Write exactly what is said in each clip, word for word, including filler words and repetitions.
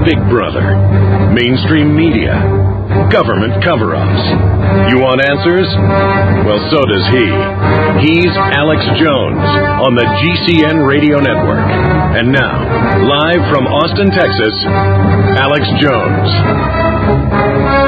Big Brother, mainstream media, government cover-ups. You want answers? Well, so does he. He's Alex Jones on the G C N Radio Network. And now, live from Austin, Texas, Alex Jones.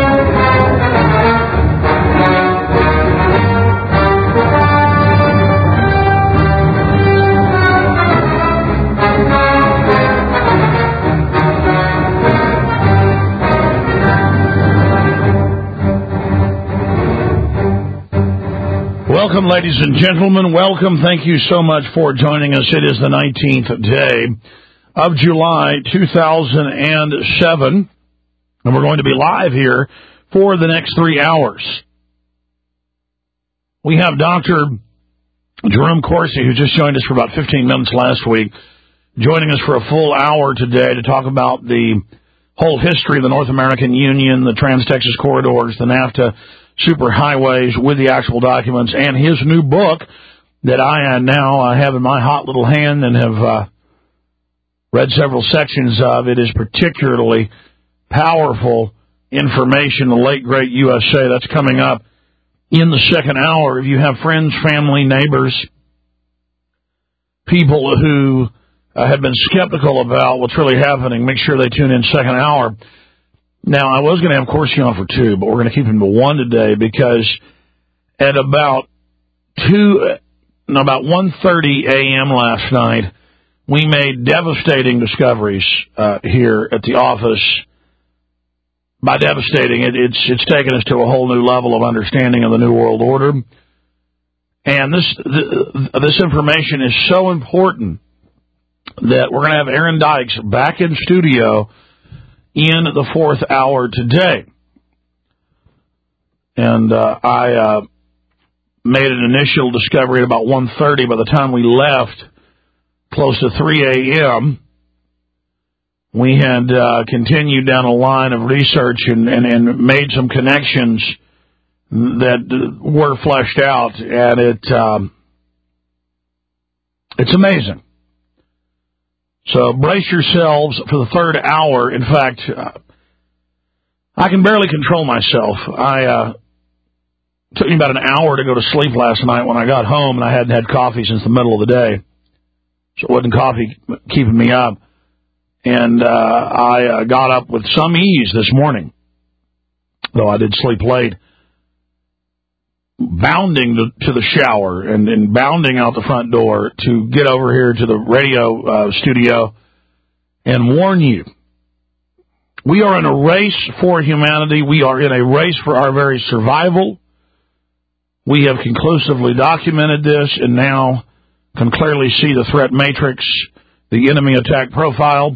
Welcome, ladies and gentlemen. Welcome. Thank you so much for joining us. It is the nineteenth day of July, two thousand seven, and we're going to be live here for the next three hours. We have Doctor Jerome Corsi, who just joined us for about fifteen minutes last week, joining us for a full hour today to talk about the whole history of the North American Union, the Trans-Texas corridors, the NAFTA superhighways with the actual documents, and his new book that I uh, now uh, have in my hot little hand and have uh, read several sections of. It is particularly powerful information, the late, great U S A. That's coming up in the second hour. If you have friends, family, neighbors, people who uh, have been skeptical about what's really happening, make sure they tune in second hour. Now, I was going to have Corsi on for two, but we're going to keep him to one today because at about two, no, about one thirty a.m. last night, we made devastating discoveries uh, here at the office. By devastating, it, it's it's taken us to a whole new level of understanding of the New World Order. And this th- this information is so important that we're going to have Aaron Dykes back in studio in the fourth hour today. And uh, I uh, made an initial discovery at about one thirty. By the time we left, close to three a.m., we had uh, continued down a line of research and, and, and made some connections that were fleshed out, and it um, it's amazing. So brace yourselves for the third hour. In fact, uh, I can barely control myself. I uh, it took me about an hour to go to sleep last night when I got home, and I hadn't had coffee since the middle of the day. So it wasn't coffee keeping me up. And uh, I uh, got up with some ease this morning, though I did sleep late, bounding to, to the shower and, and bounding out the front door to get over here to the radio uh, studio and warn you. We are in a race for humanity. We are in a race for our very survival. We have conclusively documented this and now can clearly see the threat matrix, the enemy attack profile.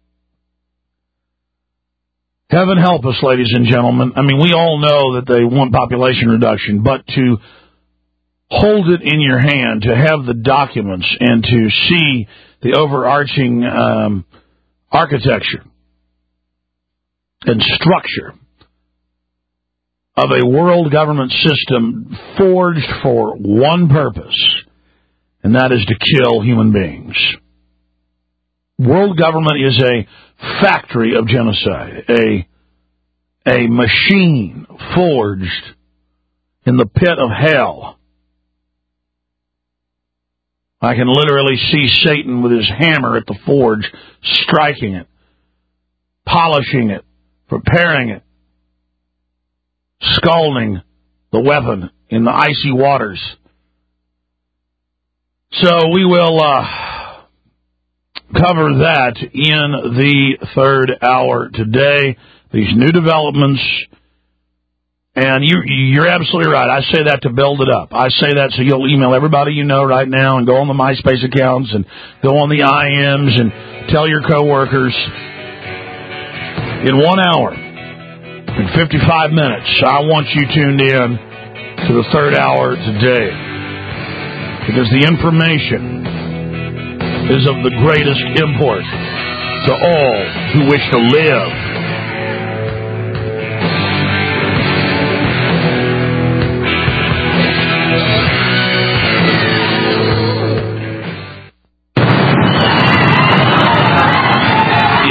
Heaven help us, ladies and gentlemen. I mean, we all know that they want population reduction, but to hold it in your hand, to have the documents, and to see the overarching um, architecture and structure of a world government system forged for one purpose, and that is to kill human beings. World government is a factory of genocide, a a machine forged in the pit of hell. I can literally see Satan with his hammer at the forge, striking it, polishing it, preparing it, scalding the weapon in the icy waters. So we will uh, cover that in the third hour today. These new developments, and you, you're absolutely right. I say that to build it up. I say that so you'll email everybody you know right now and go on the MySpace accounts and go on the I Ms and tell your coworkers. In one hour, in fifty-five minutes, I want you tuned in to the third hour today, because the information is of the greatest import to all who wish to live. Here.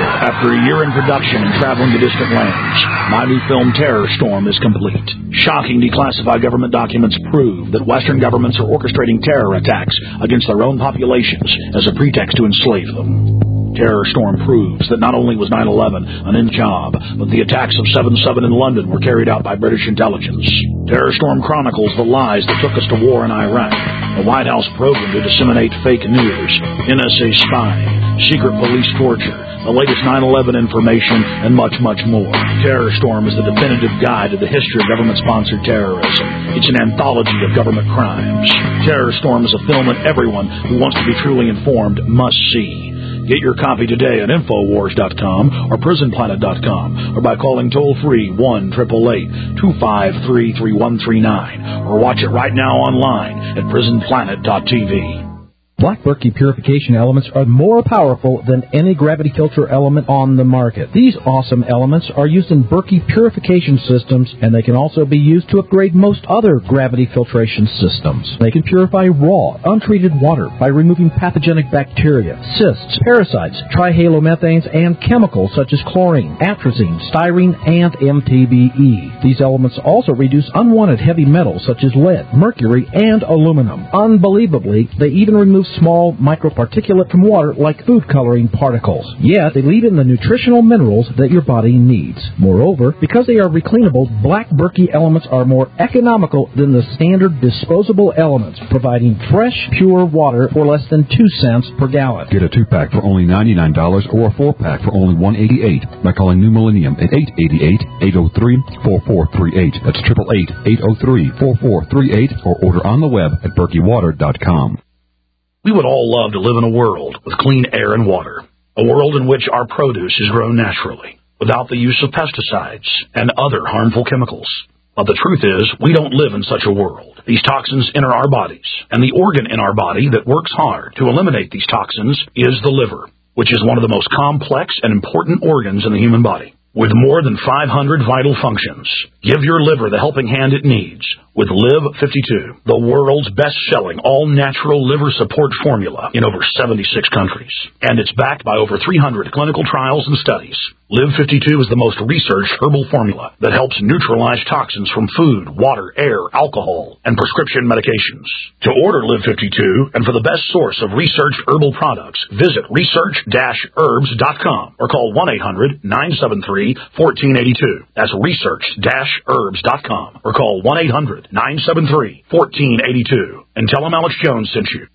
After a year in production and traveling to distant lands, my new film Terror Storm is complete. Shocking declassified government documents prove that Western governments are orchestrating terror attacks against their own populations as a pretext to enslave them. Terror Storm proves that not only was nine eleven an in job, but the attacks of seven seven in London were carried out by British intelligence. Terror Storm chronicles the lies that took us to war in Iraq, the White House program to disseminate fake news, N S A spying, secret police torture, the latest nine eleven information, and much, much more. Terror Storm is the definitive guide to the history of government-sponsored terrorism. It's an anthology of government crimes. Terror Storm is a film that everyone who wants to be truly informed must see. Get your copy today at Infowars dot com or Prison Planet dot com or by calling toll-free one eight eight eight, two five three, three one three nine or watch it right now online at Prison Planet dot T V. Black Berkey purification elements are more powerful than any gravity filter element on the market. These awesome elements are used in Berkey purification systems, and they can also be used to upgrade most other gravity filtration systems. They can purify raw, untreated water by removing pathogenic bacteria, cysts, parasites, trihalomethanes, and chemicals such as chlorine, atrazine, styrene, and M T B E. These elements also reduce unwanted heavy metals such as lead, mercury, and aluminum. Unbelievably, they even remove small microparticulate from water like food coloring particles. Yet, they leave in the nutritional minerals that your body needs. Moreover, because they are recleanable, Black Berkey elements are more economical than the standard disposable elements, providing fresh, pure water for less than two cents per gallon. Get a two-pack for only ninety-nine dollars or a four-pack for only one hundred eighty-eight dollars by calling New Millennium at eight eight eight, eight oh three, four four three eight. That's eight eight eight, eight oh three, four four three eight or order on the web at Berkey Water dot com. We would all love to live in a world with clean air and water, a world in which our produce is grown naturally, without the use of pesticides and other harmful chemicals. But the truth is, we don't live in such a world. These toxins enter our bodies, and the organ in our body that works hard to eliminate these toxins is the liver, which is one of the most complex and important organs in the human body. With more than five hundred vital functions, give your liver the helping hand it needs with Live fifty-two, the world's best-selling all-natural liver support formula in over seventy-six countries. And it's backed by over three hundred clinical trials and studies. Live fifty-two is the most researched herbal formula that helps neutralize toxins from food, water, air, alcohol, and prescription medications. To order Live fifty-two and for the best source of researched herbal products, visit research dash herbs dot com or call one eight hundred, nine seven three, one four eight two. That's research dash herbs dot com or call one eight hundred, nine seven three, one four eight two and tell them Alex Jones sent you.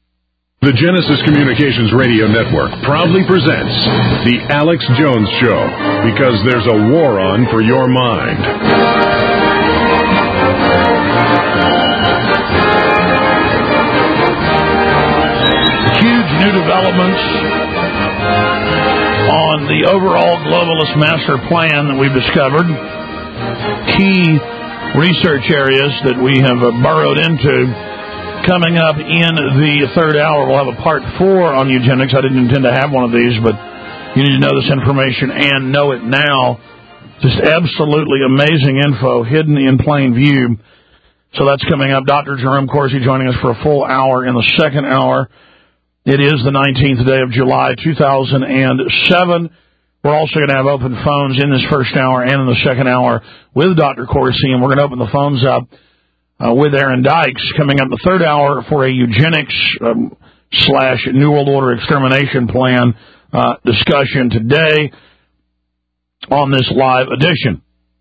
The Genesis Communications Radio Network proudly presents The Alex Jones Show, because there's a war on for your mind. Huge new developments on the overall globalist master plan that we've discovered. Key research areas that we have burrowed into. Coming up in the third hour, we'll have a part four on eugenics. I didn't intend to have one of these, but you need to know this information and know it now. Just absolutely amazing info hidden in plain view. So that's coming up. Doctor Jerome Corsi joining us for a full hour in the second hour. It is the nineteenth day of July, two thousand seven. We're also going to have open phones in this first hour and in the second hour with Doctor Corsi, and we're going to open the phones up Uh, with Aaron Dykes coming up the third hour for a eugenics um, slash New World Order extermination plan uh, discussion today on this live edition.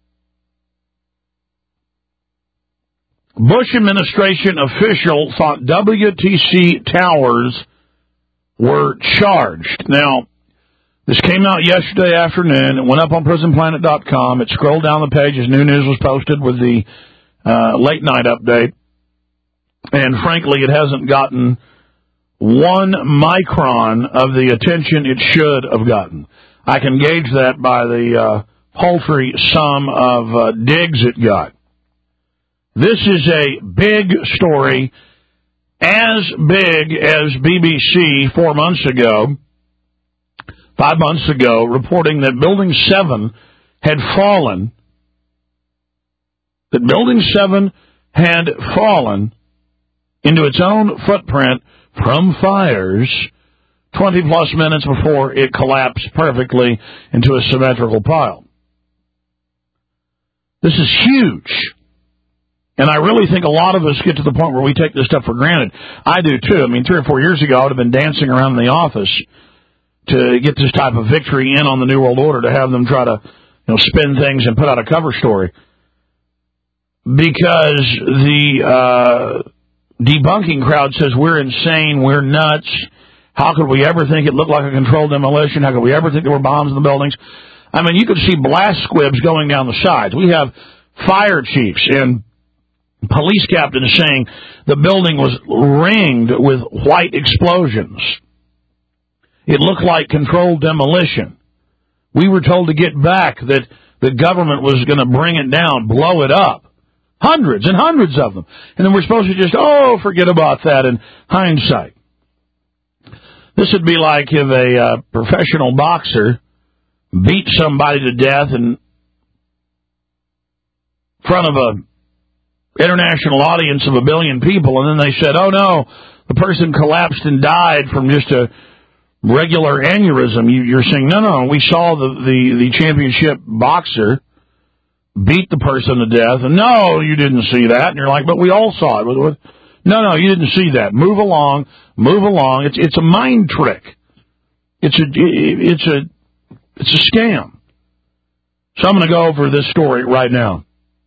Bush administration official thought W T C towers were charged. Now, this came out yesterday afternoon. It went up on prison planet dot com. It scrolled down the page as new news was posted with the Uh, late night update, and frankly, it hasn't gotten one micron of the attention it should have gotten. I can gauge that by the uh, paltry sum of uh, digs it got. This is a big story, as big as B B C four months ago, five months ago, reporting that Building seven had fallen that Building seven had fallen into its own footprint from fires twenty-plus minutes before it collapsed perfectly into a symmetrical pile. This is huge. And I really think a lot of us get to the point where we take this stuff for granted. I do, too. I mean, three or four years ago, I would have been dancing around in the office to get this type of victory in on the New World Order, to have them try to, you know, spin things and put out a cover story. Because the uh, debunking crowd says we're insane, we're nuts. How could we ever think it looked like a controlled demolition? How could we ever think there were bombs in the buildings? I mean, you could see blast squibs going down the sides. We have fire chiefs and police captains saying the building was ringed with white explosions. It looked like controlled demolition. We were told to get back, that the government was going to bring it down, blow it up. Hundreds and hundreds of them. And then we're supposed to just, oh, forget about that in hindsight. This would be like if a uh, professional boxer beat somebody to death in front of an international audience of a billion people, and then they said, oh, no, the person collapsed and died from just a regular aneurysm. You, you're saying, no, no, we saw the, the, the championship boxer beat the person to death, and no, you didn't see that. And you're like, but we all saw it. No, no, you didn't see that. Move along, move along. It's it's a mind trick. It's a it's a it's a scam. So I'm going to go over this story right now.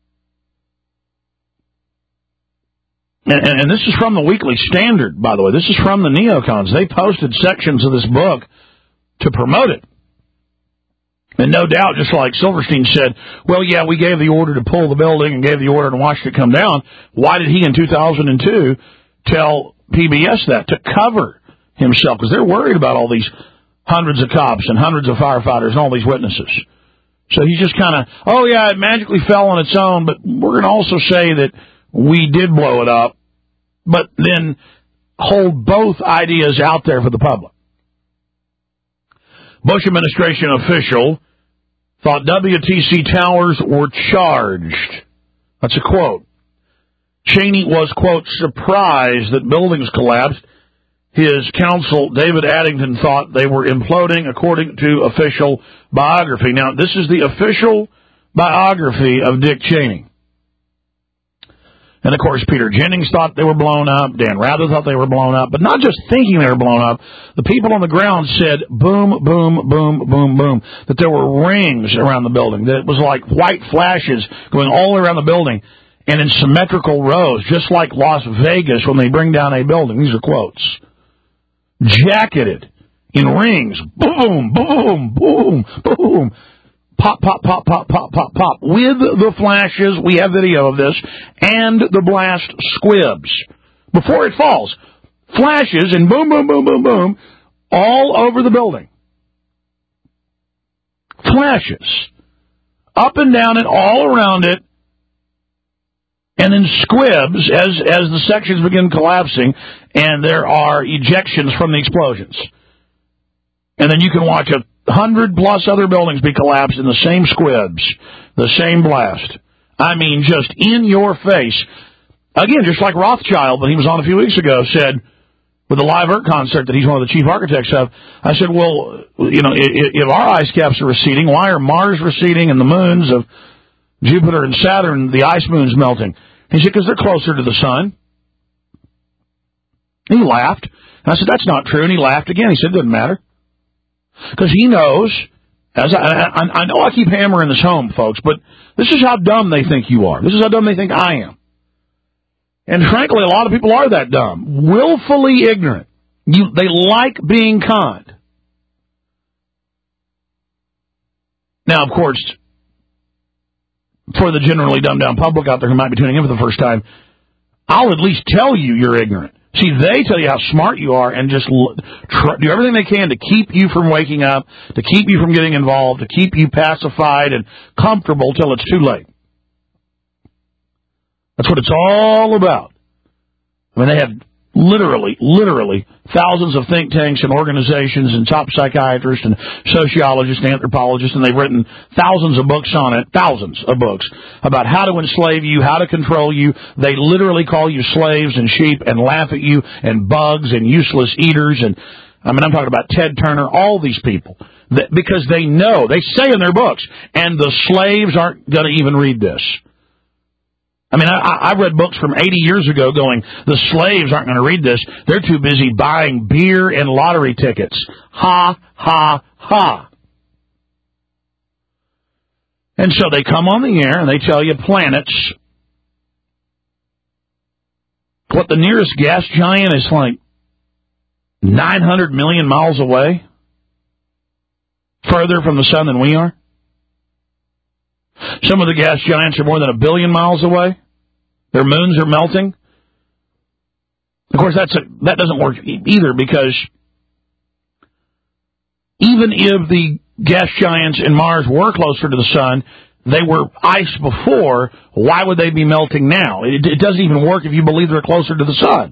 And, and, and this is from the Weekly Standard, by the way. This is from the neocons. They posted sections of this book to promote it. And no doubt, just like Silverstein said, well, yeah, we gave the order to pull the building and gave the order to watch it come down. Why did he in two thousand two tell P B S that? To cover himself, because they're worried about all these hundreds of cops and hundreds of firefighters and all these witnesses. So he's just kind of, oh, yeah, it magically fell on its own, but we're going to also say that we did blow it up, but then hold both ideas out there for the public. Bush administration official thought W T C towers were charged. That's a quote. Cheney was, quote, surprised that buildings collapsed. His counsel, David Addington, thought they were imploding, according to official biography. Now, this is the official biography of Dick Cheney. And, of course, Peter Jennings thought they were blown up. Dan Rather thought they were blown up. But not just thinking they were blown up. The people on the ground said boom, boom, boom, boom, boom. That there were rings around the building. That it was like white flashes going all around the building and in symmetrical rows, just like Las Vegas when they bring down a building. These are quotes. Jacketed in rings. Boom, boom, boom, boom. Pop, pop, pop, pop, pop, pop, pop. With the flashes, we have video of this, and the blast squibs. Before it falls, flashes and boom, boom, boom, boom, boom, all over the building. Flashes. Up and down and all around it, and then squibs as, as the sections begin collapsing, and there are ejections from the explosions. And then you can watch a hundred plus other buildings be collapsed in the same squibs, the same blast. I mean, just in your face. Again, just like Rothschild, when he was on a few weeks ago, said, with the Live Earth concert that he's one of the chief architects of, I said, well, you know, if, if our ice caps are receding, why are Mars receding and the moons of Jupiter and Saturn, the ice moons, melting? He said, because they're closer to the sun. He laughed. And I said, that's not true. And he laughed again. He said, it doesn't matter. Because he knows, as I, I, I know I keep hammering this home, folks, but this is how dumb they think you are. This is how dumb they think I am. And frankly, a lot of people are that dumb. Willfully ignorant. You, they like being conned. Now, of course, for the generally dumbed-down public out there who might be tuning in for the first time, I'll at least tell you you're ignorant. See, they tell you how smart you are and just try, do everything they can to keep you from waking up, to keep you from getting involved, to keep you pacified and comfortable till it's too late. That's what it's all about. I mean, they have literally, literally thousands of think tanks and organizations and top psychiatrists and sociologists and anthropologists, and they've written thousands of books on it, thousands of books, about how to enslave you, how to control you. They literally call you slaves and sheep and laugh at you and bugs and useless eaters. And I mean, I'm talking about Ted Turner, all these people, that, because they know, they say in their books, and the slaves aren't going to even read this. I mean, I, I read books from eighty years ago going, the slaves aren't going to read this. They're too busy buying beer and lottery tickets. Ha, ha, ha. And so they come on the air and they tell you planets. What, the nearest gas giant is like nine hundred million miles away? Further from the sun than we are? Some of the gas giants are more than a billion miles away. Their moons are melting. Of course, that's a, that doesn't work either, because even if the gas giants in Mars were closer to the sun, they were ice before. Why would they be melting now? It, it doesn't even work if you believe they're closer to the sun.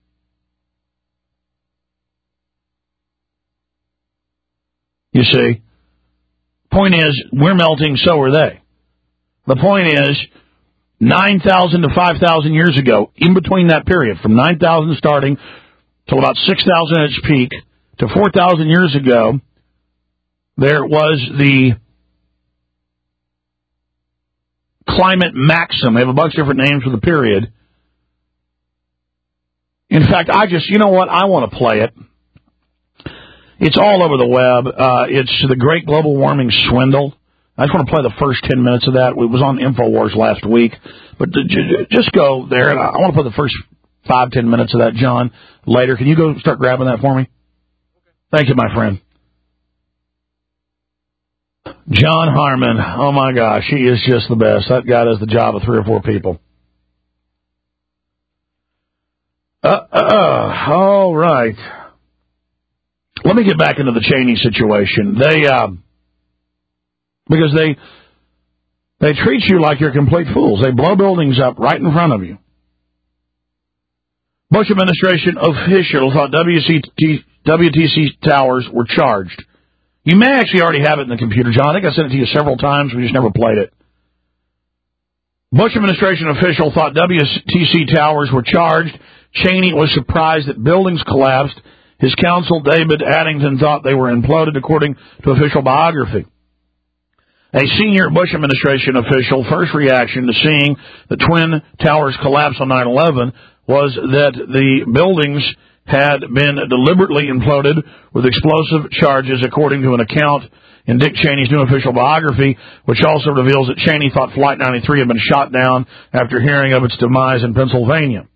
You see? Point is, we're melting, so are they. The point is, nine thousand to five thousand years ago, in between that period, from nine thousand starting till about six thousand at its peak, to four thousand years ago, there was the climate maximum. They have a bunch of different names for the period. In fact, I just, you know what, I want to play it. It's all over the web. Uh, it's the Great Global Warming Swindle. I just want to play the first ten minutes of that. It was on InfoWars last week. But just go there, and I want to play the first five, ten minutes of that, John, later. Can you go start grabbing that for me? Thank you, my friend. John Harmon. Oh, my gosh. He is just the best. That guy does the job of three or four people. Uh, uh, all right. Let me get back into the Cheney situation. They, uh, because they, they treat you like you're complete fools. They blow buildings up right in front of you. Bush administration officials thought W T C towers were charged. You may actually already have it in the computer, John. I think I sent it to you several times. We just never played it. Bush administration official thought W T C towers were charged. Cheney was surprised that buildings collapsed. His counsel, David Addington, thought they were imploded, according to official biography. A senior Bush administration official first reaction to seeing the Twin Towers collapse on nine eleven was that the buildings had been deliberately imploded with explosive charges, according to an account in Dick Cheney's new official biography, which also reveals that Cheney thought Flight ninety-three had been shot down after hearing of its demise in Pennsylvania.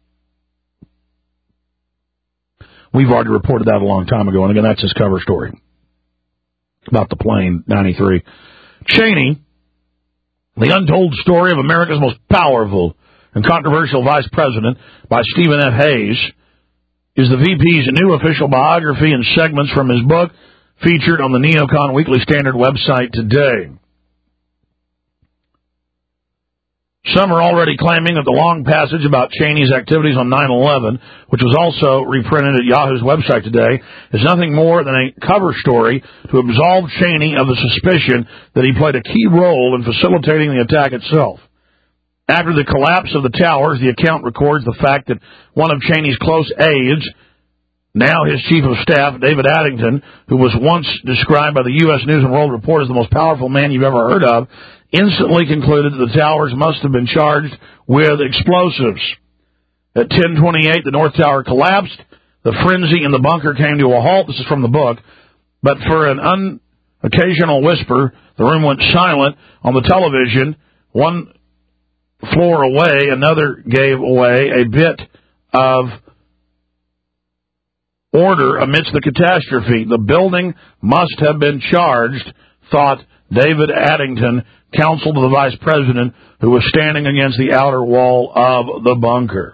We've already reported that a long time ago, and again, that's his cover story about the plane, ninety-three. Cheney, the untold story of America's most powerful and controversial vice president by Stephen F. Hayes, is the V P's new official biography and segments from his book featured on the Neocon Weekly Standard website today. Some are already claiming that the long passage about Cheney's activities on nine eleven, which was also reprinted at Yahoo's website today, is nothing more than a cover story to absolve Cheney of the suspicion that he played a key role in facilitating the attack itself. After the collapse of the towers, the account records the fact that one of Cheney's close aides, now his chief of staff, David Addington, who was once described by the U S News and World Report as the most powerful man you've ever heard of, instantly concluded that the towers must have been charged with explosives. At ten twenty-eight, the North Tower collapsed. The frenzy in the bunker came to a halt. This is from the book. But for an unoccasional whisper, the room went silent. On the television, one floor away, another gave away a bit of order amidst the catastrophe. The building must have been charged, thought David Addington, counsel to the vice president, who was standing against the outer wall of the bunker.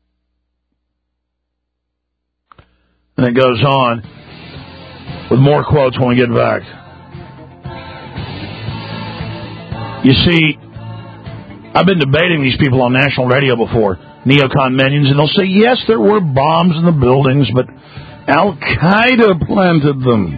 And it goes on with more quotes when we get back. You see, I've been debating these people on national radio before, neocon minions, and they'll say, yes, there were bombs in the buildings, but Al-Qaeda planted them.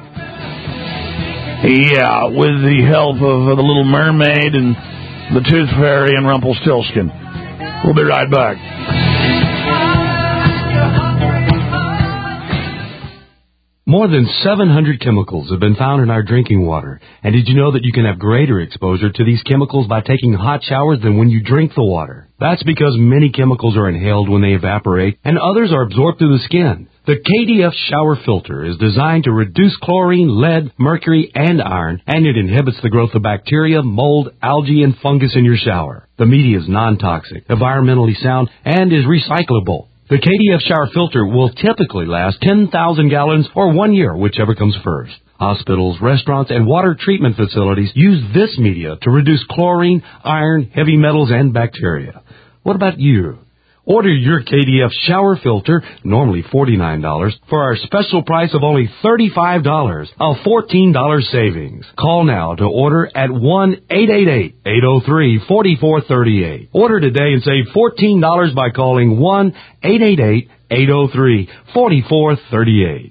Yeah, with the help of the Little Mermaid and the Tooth Fairy and Rumpelstiltskin. We'll be right back. More than seven hundred chemicals have been found in our drinking water. And did you know that you can have greater exposure to these chemicals by taking hot showers than when you drink the water? That's because many chemicals are inhaled when they evaporate, and others are absorbed through the skin. The K D F shower filter is designed to reduce chlorine, lead, mercury, and iron, and it inhibits the growth of bacteria, mold, algae, and fungus in your shower. The media is non-toxic, environmentally sound, and is recyclable. The K D F shower filter will typically last ten thousand gallons or one year, whichever comes first. Hospitals, restaurants, and water treatment facilities use this media to reduce chlorine, iron, heavy metals, and bacteria. What about you? Order your K D F shower filter, normally forty-nine dollars, for our special price of only thirty-five dollars, a fourteen dollars savings. Call now to order at one eight eight eight, eight oh three, four four three eight. Order today and save fourteen dollars by calling one eight eight eight, eight oh three, four four three eight.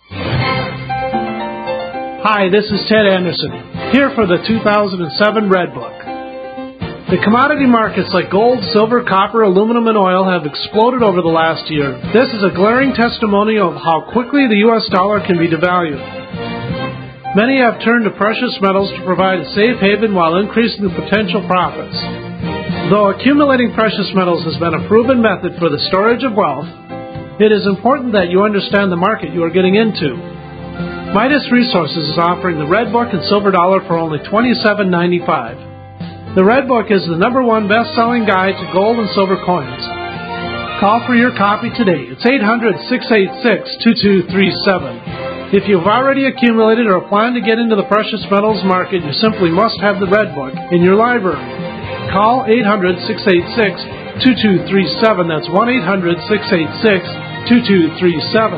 Hi, this is Ted Anderson, here for the two thousand seven Red Book. The commodity markets like gold, silver, copper, aluminum, and oil have exploded over the last year. This is a glaring testimony of how quickly the U S dollar can be devalued. Many have turned to precious metals to provide a safe haven while increasing the potential profits. Though accumulating precious metals has been a proven method for the storage of wealth, it is important that you understand the market you are getting into. Midas Resources is offering the Red Book and Silver Dollar for only twenty-seven ninety-five. The Red Book is the number one best-selling guide to gold and silver coins. Call for your copy today. It's eight hundred, six eight six, two two three seven. If you've already accumulated or plan to get into the precious metals market, you simply must have the Red Book in your library. Call eight hundred, six eight six, two two three seven. That's one eight hundred, six eight six, two two three seven.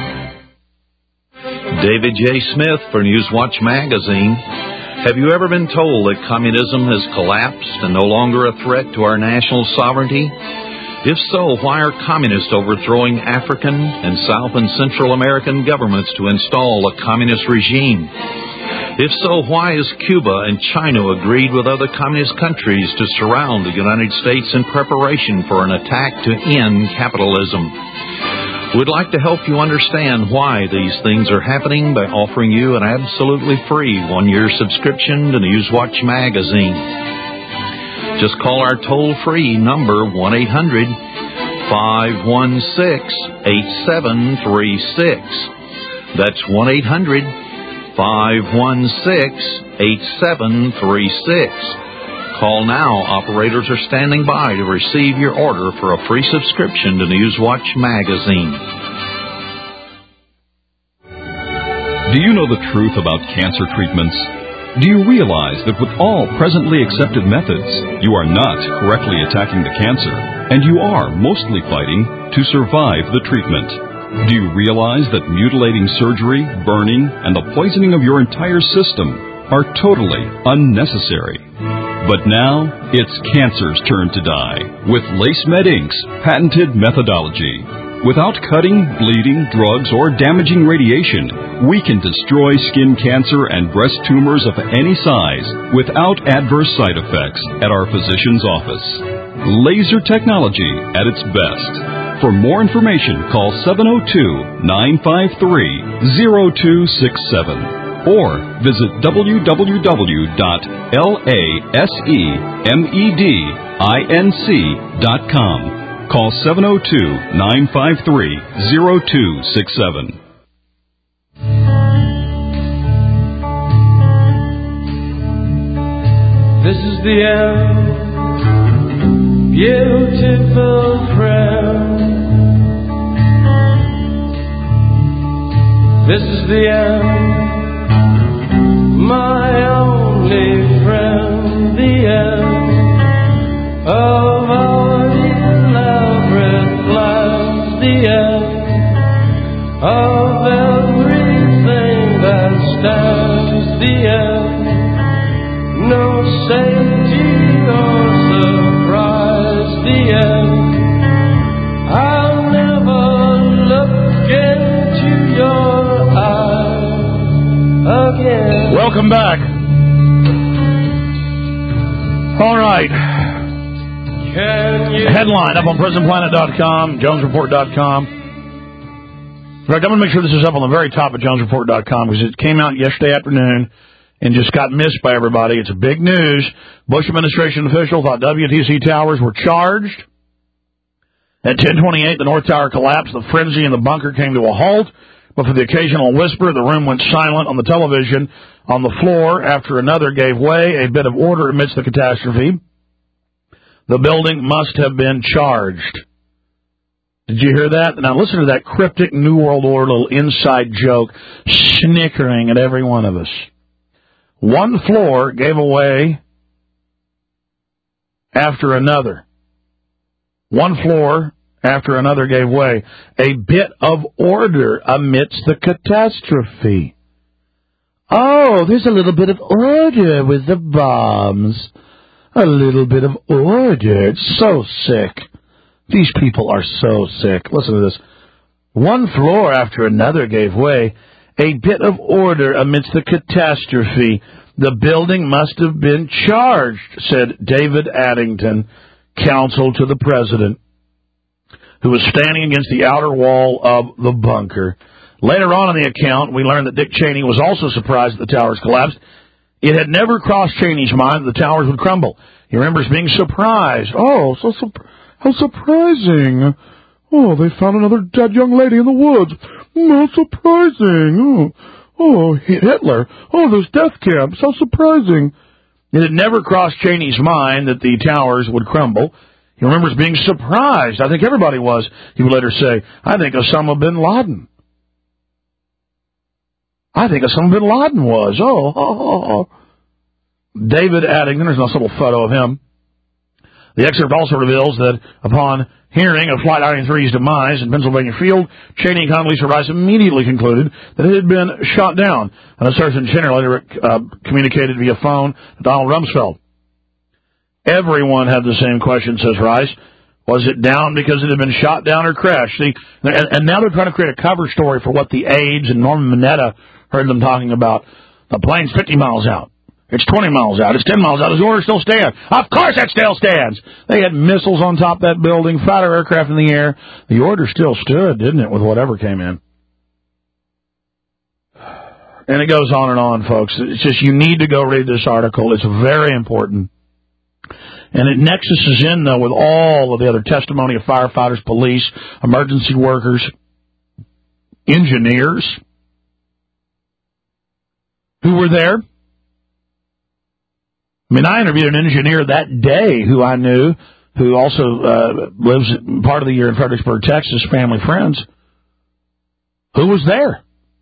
David J. Smith for Newswatch Magazine. Have you ever been told that communism has collapsed and no longer a threat to our national sovereignty? If so, why are communists overthrowing African and South and Central American governments to install a communist regime? If so, why has Cuba and China agreed with other communist countries to surround the United States in preparation for an attack to end capitalism? We'd like to help you understand why these things are happening by offering you an absolutely free one-year subscription to Newswatch Magazine. Just call our toll-free number one eight hundred, five one six, eight seven three six. That's one eight hundred, five one six, eight seven three six. Call now. Operators are standing by to receive your order for a free subscription to Newswatch Magazine. Do you know the truth about cancer treatments? Do you realize that with all presently accepted methods, you are not correctly attacking the cancer, and you are mostly fighting to survive the treatment? Do you realize that mutilating surgery, burning, and the poisoning of your entire system are totally unnecessary? But now, it's cancer's turn to die with LaceMed Incorporated's patented methodology. Without cutting, bleeding, drugs, or damaging radiation, we can destroy skin cancer and breast tumors of any size without adverse side effects at our physician's office. Laser technology at its best. For more information, call seven oh two, nine five three, oh two six seven. Or visit w w w dot lasemedinc dot com. Call seven oh two, nine five three, oh two six seven. This is the end, beautiful friend. This is the end, my only friend, the end of our elaborate plans, the end of everything that stands, the end, no safety or surprise, the end, I'll never look into your eyes again. Welcome back. All right. Headline up on Prison Planet dot com, Jones Report dot com. In fact, I'm going to make sure this is up on the very top of Jones Report dot com because it came out yesterday afternoon and just got missed by everybody. It's a big news. Bush administration official thought W T C towers were charged. At ten twenty-eight, the North Tower collapsed. The frenzy in the bunker came to a halt. But for the occasional whisper, the room went silent on the television. On the floor, after another gave way, a bit of order amidst the catastrophe. The building must have been charged. Did you hear that? Now listen to that cryptic New World Order little inside joke snickering at every one of us. One floor gave away after another. One floor after another gave way. A bit of order amidst the catastrophe. Oh, there's a little bit of order with the bombs. A little bit of order. It's so sick. These people are so sick. Listen to this. One floor after another gave way. A bit of order amidst the catastrophe. The building must have been charged, said David Addington, counsel to the president, who was standing against the outer wall of the bunker. Later on in the account, we learned that Dick Cheney was also surprised that the towers collapsed. It had never crossed Cheney's mind that the towers would crumble. He remembers being surprised. Oh, so surprised. How surprising. Oh, they found another dead young lady in the woods. How surprising. Oh, oh, Hitler. Oh, those death camps. How surprising. It had never crossed Cheney's mind that the towers would crumble. He remembers being surprised. I think everybody was. He would later say, I think Osama bin Laden. I think Osama bin Laden was. Oh, oh, oh, oh. David Addington, there's a nice little photo of him. The excerpt also reveals that upon hearing of Flight ninety-three's demise in Pennsylvania Field, Cheney and Condoleezza Rice immediately concluded that it had been shot down. And the Surgeon General later uh, communicated via phone to Donald Rumsfeld. Everyone had the same question, says Rice. Was it down because it had been shot down or crashed? See, and, and now they're trying to create a cover story for what the aides and Norman Mineta heard them talking about. The plane's fifty miles out. It's twenty miles out. It's ten miles out. Does the order still stand? Of course it still stands. They had missiles on top of that building, fighter aircraft in the air. The order still stood, didn't it, with whatever came in? And it goes on and on, folks. It's just you need to go read this article. It's very important. And it nexuses in, though, with all of the other testimony of firefighters, police, emergency workers, engineers who were there. I mean, I interviewed an engineer that day who I knew, who also uh, lives part of the year in Fredericksburg, Texas, family friends, who was there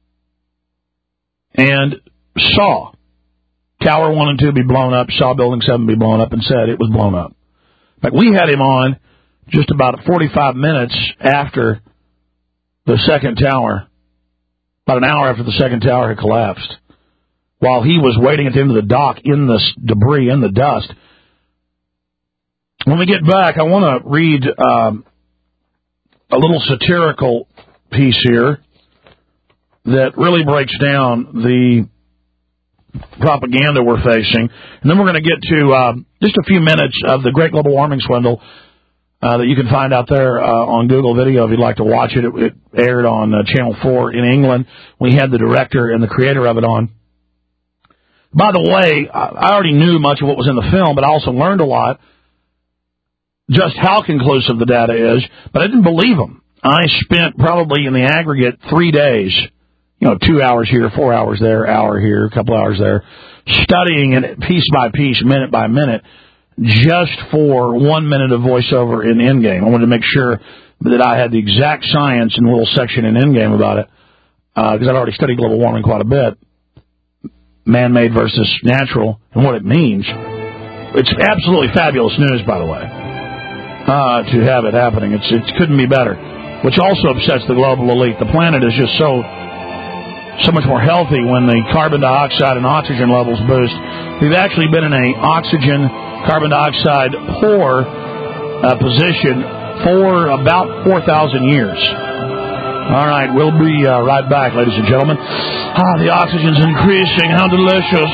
and saw Tower one and two be blown up, saw Building seven be blown up, and said it was blown up. In fact, we had him on just about forty-five minutes after the second tower, about an hour after the second tower had collapsed, while he was waiting at the end of the dock in the debris, in the dust. When we get back, I want to read um, a little satirical piece here that really breaks down the propaganda we're facing. And then we're going to get to uh, just a few minutes of the Great Global Warming Swindle uh, that you can find out there uh, on Google Video if you'd like to watch it. It, it aired on uh, Channel four in England. We had the director and the creator of it on. By the way, I already knew much of what was in the film, but I also learned a lot just how conclusive the data is, but I didn't believe them. I spent probably in the aggregate three days, you know, two hours here, four hours there, hour here, a couple hours there, studying it piece by piece, minute by minute, just for one minute of voiceover in Endgame. I wanted to make sure that I had the exact science in the little section in Endgame about it, because uh, I'd already studied global warming quite a bit, man-made versus natural, and what it means. It's absolutely fabulous news, by the way, uh, to have it happening. It's, it couldn't be better, which also upsets the global elite. The planet is just so so much more healthy when the carbon dioxide and oxygen levels boost. We've actually been in a oxygen, carbon dioxide poor uh, position for about four thousand years. All right, we'll be uh, right back, ladies and gentlemen. Ah, the oxygen's increasing. How delicious.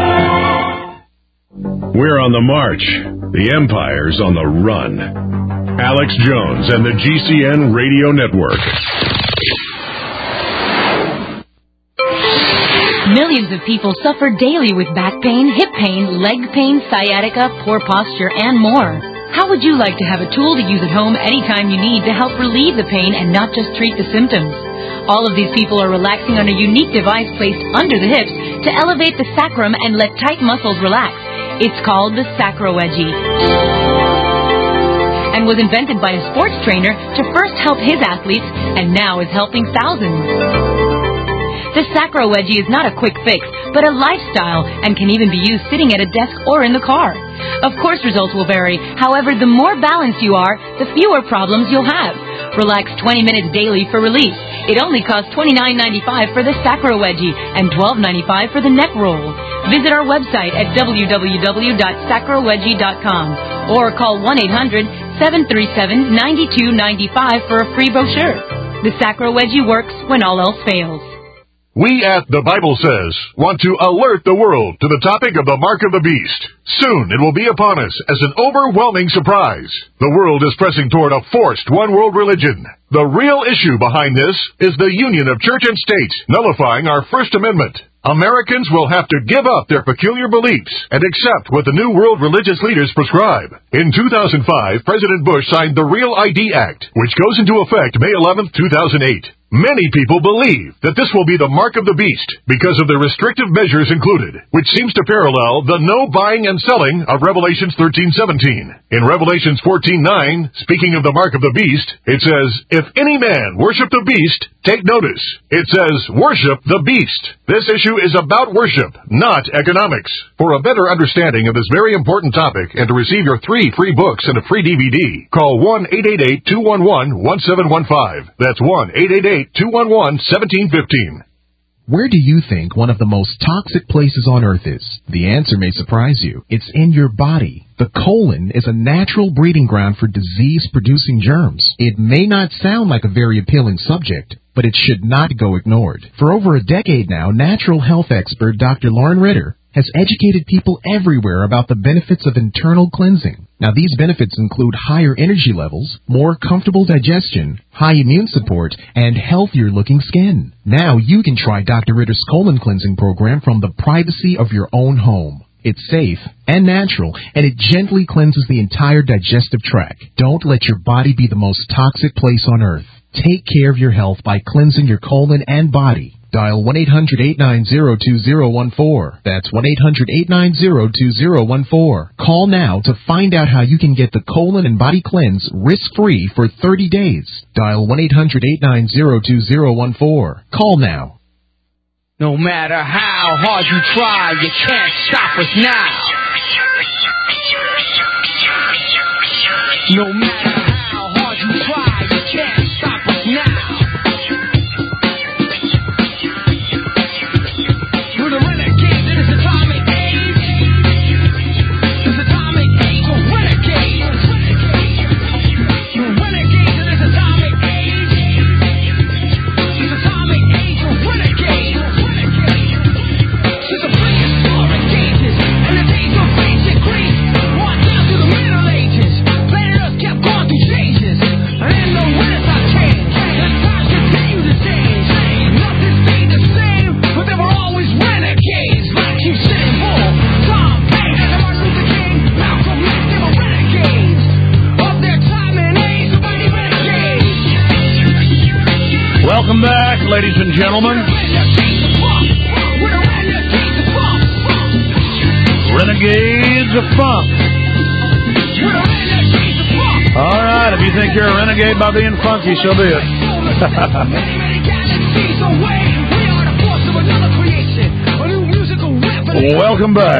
We're on the march. The Empire's on the run. Alex Jones and the G C N Radio Network. Millions of people suffer daily with back pain, hip pain, leg pain, sciatica, poor posture, and more. How would you like to have a tool to use at home anytime you need to help relieve the pain and not just treat the symptoms? All of these people are relaxing on a unique device placed under the hips to elevate the sacrum and let tight muscles relax. It's called the Sacro Wedgie, and was invented by a sports trainer to first help his athletes and now is helping thousands. The Sacro Wedgie is not a quick fix, but a lifestyle and can even be used sitting at a desk or in the car. Of course, results will vary. However, the more balanced you are, the fewer problems you'll have. Relax twenty minutes daily for relief. It only costs twenty-nine ninety-five for the Sacro Wedgie and twelve ninety-five for the neck roll. Visit our website at w w w dot sacro wedgie dot com or call one eight hundred seven three seven nine two nine five for a free brochure. The Sacro Wedgie works when all else fails. We at The Bible Says want to alert the world to the topic of the mark of the beast. Soon it will be upon us as an overwhelming surprise. The world is pressing toward a forced one-world religion. The real issue behind this is the union of church and state, nullifying our First Amendment. Americans will have to give up their peculiar beliefs and accept what the new world religious leaders prescribe. In two thousand five, President Bush signed the Real I D Act, which goes into effect May eleventh, two thousand eight. Many people believe that this will be the mark of the beast because of the restrictive measures included, which seems to parallel the no buying and selling of Revelations thirteen seventeen. In Revelations fourteen nine, speaking of the mark of the beast, it says, "If any man worship the beast, take notice." It says, "Worship the beast." This issue is about worship, not economics. For a better understanding of this very important topic and to receive your three free books and a free D V D, call one eight eight eight, two one one, one seven one five. That's one eight eight eight, two one one, one seven one five. Where do you think one of the most toxic places on Earth is? The answer may surprise you. It's in your body. The colon is a natural breeding ground for disease-producing germs. It may not sound like a very appealing subject, but it should not go ignored. For over a decade now, natural health expert Doctor Lauren Ritter has educated people everywhere about the benefits of internal cleansing. Now, these benefits include higher energy levels, more comfortable digestion, high immune support, and healthier-looking skin. Now you can try Doctor Ritter's colon cleansing program from the privacy of your own home. It's safe and natural, and it gently cleanses the entire digestive tract. Don't let your body be the most toxic place on Earth. Take care of your health by cleansing your colon and body. Dial one eight hundred, eight nine zero, two zero one four. That's one eight hundred, eight nine zero, two zero one four. Call now to find out how you can get the colon and body cleanse risk-free for thirty days. Dial one eight hundred, eight nine zero, two zero one four. Call now. No matter how hard you try, you can't stop us now. No matter how hard you try, you can't stop us now. Welcome back, ladies and gentlemen. Renegades of Funk. All right, if you think you're a renegade by being funky, so be it. Welcome back.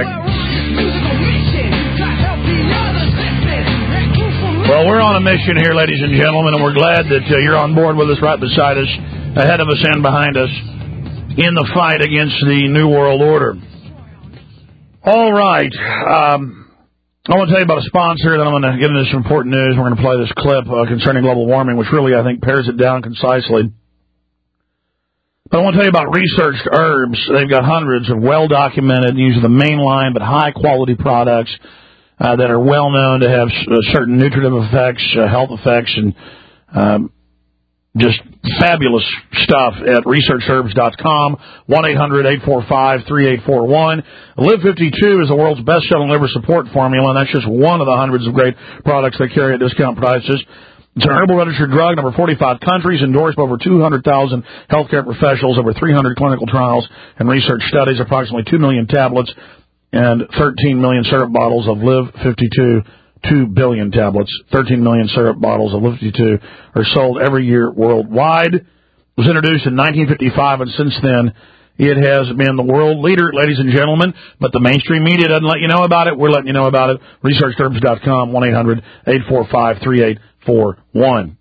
Well, we're on a mission here, ladies and gentlemen, and we're glad that uh, you're on board with us, right beside us, ahead of us and behind us, in the fight against the New World Order. All right. Um, I want to tell you about a sponsor, then I'm going to get into some important news. We're going to play this clip uh, concerning global warming, which really, I think, pares it down concisely. But I want to tell you about Researched Herbs. They've got hundreds of well-documented, usually the mainline, but high-quality products Uh, that are well known to have uh, certain nutritive effects, uh, health effects, and um, Just fabulous stuff at research herbs dot com, one eight hundred eight four five three eight four one. Live fifty-two is the world's best-selling liver support formula, and that's just one of the hundreds of great products they carry at discount prices. It's an herbal registered drug, number forty-five countries, endorsed by over two hundred thousand healthcare professionals, over three hundred clinical trials and research studies, approximately two million tablets, and thirteen million syrup bottles of Live fifty-two. two billion tablets, thirteen million syrup bottles of Live fifty-two are sold every year worldwide. It was introduced in nineteen fifty-five, and since then, it has been the world leader, ladies and gentlemen, but the mainstream media doesn't let you know about it. We're letting you know about it. research herbs dot com, one eight hundred eight four five three eight four one.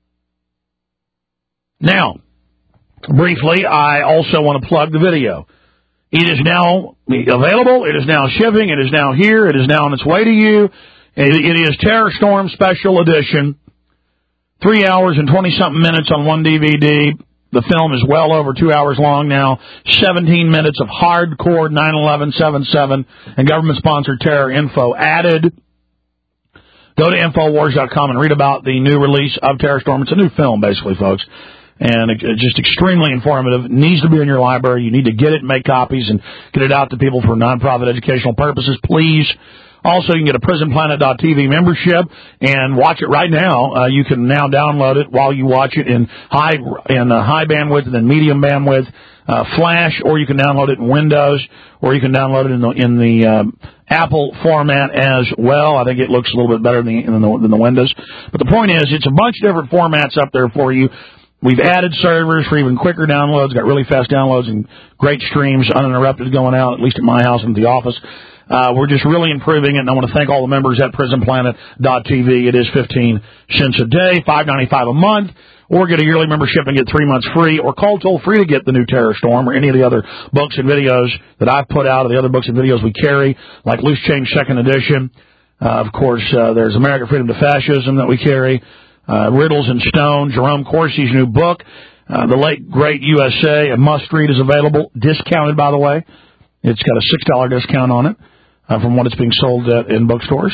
Now, briefly, I also want to plug the video. It is now available. It is now shipping. It is now here. It is now on its way to you. It is Terror Storm Special Edition, three hours and twenty-something minutes on one D V D. The film is well over two hours long now, seventeen minutes of hardcore nine eleven seven seven and government-sponsored terror info added. Go to infowars dot com and read about the new release of Terror Storm. It's a new film, basically, folks, and it's just extremely informative. It needs to be in your library. You need to get it, make copies, and get it out to people for nonprofit educational purposes, please. Also, you can get a prison planet dot t v membership and watch it right now. Uh, you can now download it while you watch it in high in uh, high bandwidth and then medium bandwidth, uh, Flash, or you can download it in Windows, or you can download it in the in the um, Apple format as well. I think it looks a little bit better than the, than the, than the Windows. But the point is, it's a bunch of different formats up there for you. We've added servers for even quicker downloads, got really fast downloads and great streams, uninterrupted going out, at least at my house and at the office. Uh, we're just really improving it, and I want to thank all the members at prison planet dot t v. It is fifteen cents a day, five ninety-five a month, or get a yearly membership and get three months free, or call toll-free to get the new Terror Storm or any of the other books and videos that I've put out, or the other books and videos we carry, like Loose Change Second Edition. Uh, of course, uh, there's American Freedom to Fascism that we carry, uh, Riddles and Stone, Jerome Corsi's new book, uh, The Late Great U S A, a must-read is available, discounted, by the way. It's got a six dollar discount on it. Uh, from what it's being sold at in bookstores.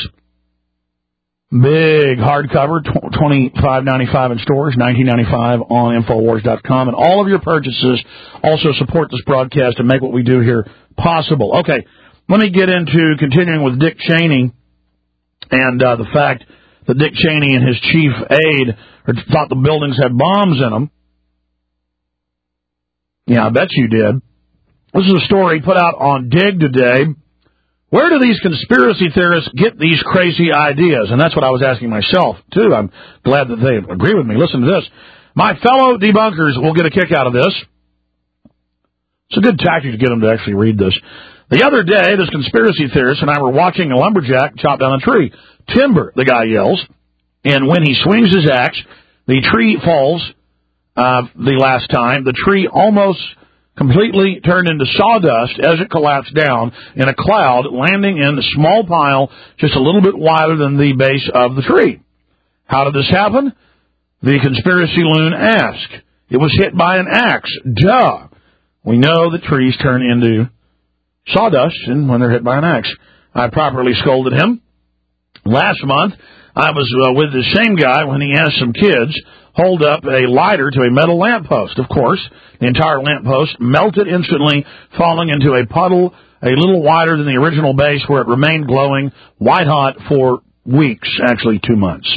Big hardcover, twenty-five ninety-five in stores, nineteen ninety-five on infowars dot com. And all of your purchases also support this broadcast and make what we do here possible. Okay, let me get into continuing with Dick Cheney and uh, the fact that Dick Cheney and his chief aide thought the buildings had bombs in them. Yeah, I bet you did. This is a story put out on Dig today. Where do these conspiracy theorists get these crazy ideas? And that's what I was asking myself, too. I'm glad that they agree with me. Listen to this. My fellow debunkers will get a kick out of this. It's a good tactic to get them to actually read this. The other day, this conspiracy theorist and I were watching a lumberjack chop down a tree. Timber, the guy yells. And when he swings his axe, the tree falls uh, the last time. The tree almost completely turned into sawdust as it collapsed down in a cloud, landing in a small pile just a little bit wider than the base of the tree. How did this happen? The conspiracy loon asked. It was hit by an axe. Duh. We know that trees turn into sawdust and when they're hit by an axe. I properly scolded him. Last month, I was uh, with the same guy when he asked some kids hold up a lighter to a metal lamppost. Of course, the entire lamppost melted instantly, falling into a puddle a little wider than the original base, where it remained glowing white-hot for weeks, actually two months.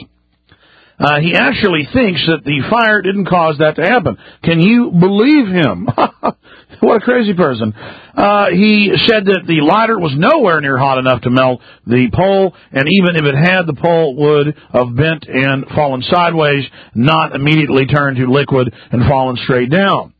Uh, he actually thinks that the fire didn't cause that to happen. Can you believe him? What a crazy person. Uh, he said that the lighter was nowhere near hot enough to melt the pole, and even if it had, the pole would have bent and fallen sideways, not immediately turned to liquid and fallen straight down.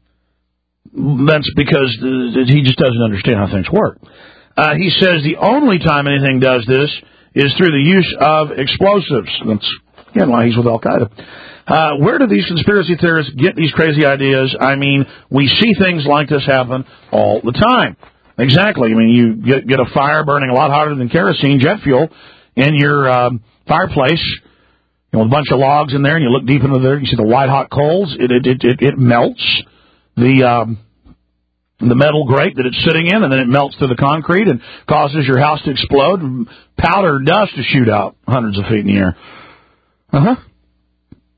That's because he just doesn't understand how things work. Uh, he says the only time anything does this is through the use of explosives. That's, again, why he's with Al-Qaeda. Uh, where do these conspiracy theorists get these crazy ideas? I mean, we see things like this happen all the time. Exactly. I mean, you get, get a fire burning a lot hotter than kerosene, jet fuel, in your um, fireplace, you know, with a bunch of logs in there, and you look deep into there, you see the white-hot coals. It, it, it, it, it melts the um, the metal grate that it's sitting in, and then it melts through the concrete and causes your house to explode and powder dust to shoot out hundreds of feet in the air. Uh-huh.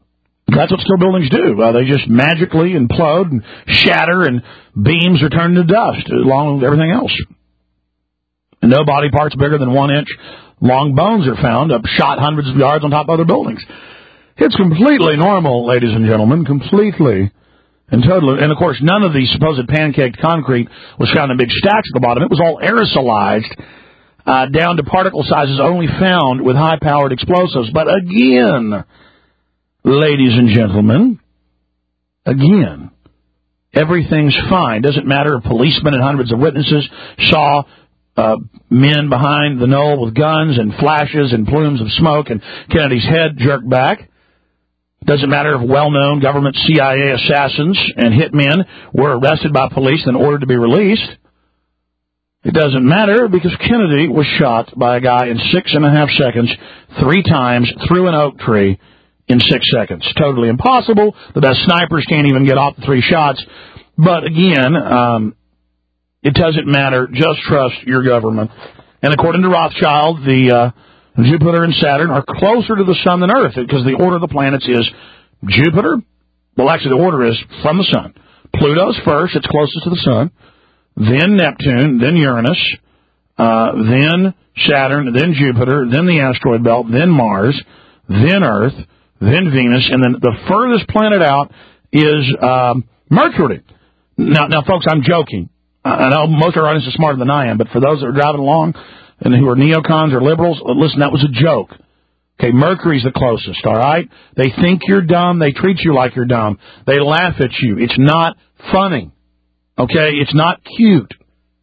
That's what steel buildings do. Uh, they just magically implode and shatter, and beams are turned to dust, along with everything else. And no body parts bigger than one inch long bones are found, up shot hundreds of yards on top of other buildings. It's completely normal, ladies and gentlemen, completely and totally. And, of course, none of the supposed pancaked concrete was found in big stacks at the bottom. It was all aerosolized uh, down to particle sizes only found with high-powered explosives. But, again, ladies and gentlemen, again, everything's fine. Doesn't matter if policemen and hundreds of witnesses saw uh, men behind the knoll with guns and flashes and plumes of smoke and Kennedy's head jerked back. Doesn't matter if well-known government C I A assassins and hitmen were arrested by police and ordered to be released. It doesn't matter because Kennedy was shot by a guy in six and a half seconds, three times through an oak tree in six seconds. Totally impossible. The best snipers can't even get off the three shots. But again, um, it doesn't matter. Just trust your government. And according to Rothschild, the uh, Jupiter and Saturn are closer to the sun than Earth because the order of the planets is Jupiter. Well, actually, the order is from the sun. Pluto's first. It's closest to the sun. Then Neptune. Then Uranus. Uh, then Saturn. Then Jupiter. Then the asteroid belt. Then Mars. Then Earth. Then Venus. And then the furthest planet out is um, Mercury. Now, now, folks, I'm joking. I know most of our audience is smarter than I am, but for those that are driving along and who are neocons or liberals, listen, that was a joke. Okay, Mercury's the closest, all right? They think you're dumb. They treat you like you're dumb. They laugh at you. It's not funny, okay? It's not cute.